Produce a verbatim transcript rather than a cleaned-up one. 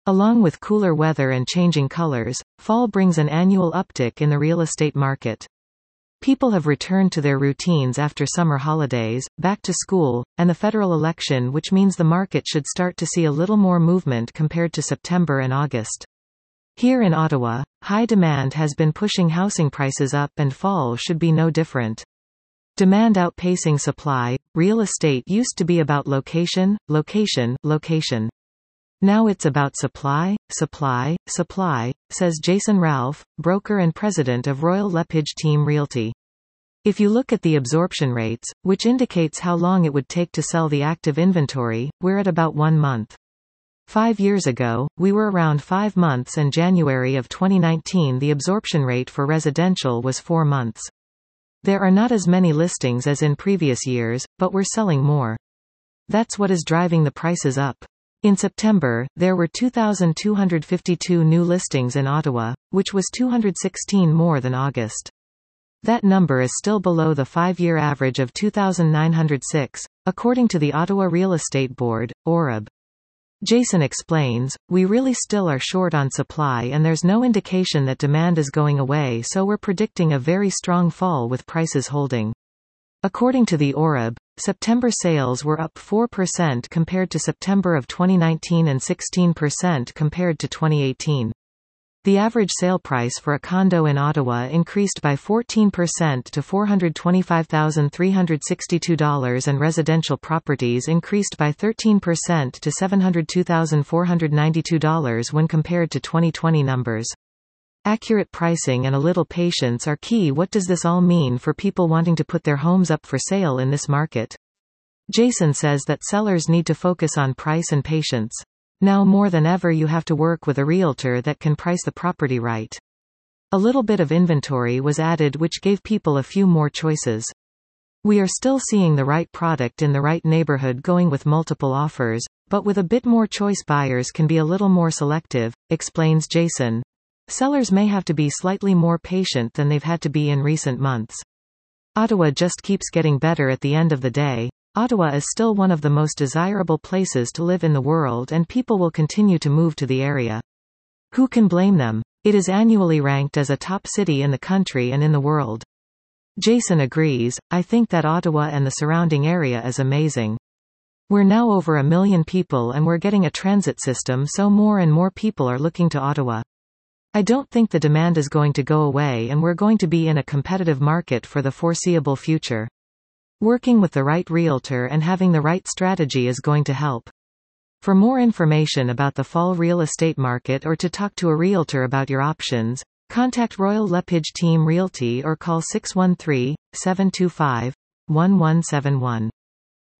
Along with cooler weather and changing colors, fall brings an annual uptick in the real estate market. People have returned to their routines after summer holidays, back to school, and the federal election, which means the market should start to see a little more movement compared to September and August. Here in Ottawa, high demand has been pushing housing prices up, and fall should be no different. Demand outpacing supply. Real estate used to be about location, location, location. Now it's about supply, supply, supply, says Jason Ralph, broker and president of Royal LePage Team Realty. If you look at the absorption rates, which indicates how long it would take to sell the active inventory, we're at about one month. Five years ago, we were around five months, and January of twenty nineteen the absorption rate for residential was four months. There are not as many listings as in previous years, but we're selling more. That's what is driving the prices up. In September, there were two thousand two hundred fifty-two new listings in Ottawa, which was two hundred sixteen more than August. That number is still below the five-year average of two thousand nine hundred six, according to the Ottawa Real Estate Board, O R B. Jason explains, "We really still are short on supply, and there's no indication that demand is going away, so we're predicting a very strong fall with prices holding." According to the O R B, September sales were up four percent compared to September of twenty nineteen and sixteen percent compared to twenty eighteen. The average sale price for a condo in Ottawa increased by fourteen percent to four hundred twenty-five thousand three hundred sixty-two dollars, and residential properties increased by thirteen percent to seven hundred two thousand four hundred ninety-two dollars when compared to twenty twenty numbers. Accurate pricing and a little patience are key. What does this all mean for people wanting to put their homes up for sale in this market? Jason says that sellers need to focus on price and patience. Now more than ever you have to work with a realtor that can price the property right. A little bit of inventory was added, which gave people a few more choices. We are still seeing the right product in the right neighborhood going with multiple offers, but with a bit more choice buyers can be a little more selective, explains Jason. Sellers may have to be slightly more patient than they've had to be in recent months. Ottawa just keeps getting better at the end of the day. Ottawa is still one of the most desirable places to live in the world, and people will continue to move to the area. Who can blame them? It is annually ranked as a top city in the country and in the world. Jason agrees. "I think that Ottawa and the surrounding area is amazing. We're now over a million people, and we're getting a transit system, so more and more people are looking to Ottawa. I don't think the demand is going to go away, and we're going to be in a competitive market for the foreseeable future. Working with the right realtor and having the right strategy is going to help." For more information about the fall real estate market, or to talk to a realtor about your options, contact Royal LePage Team Realty or call six one three, seven two five, one one seven one.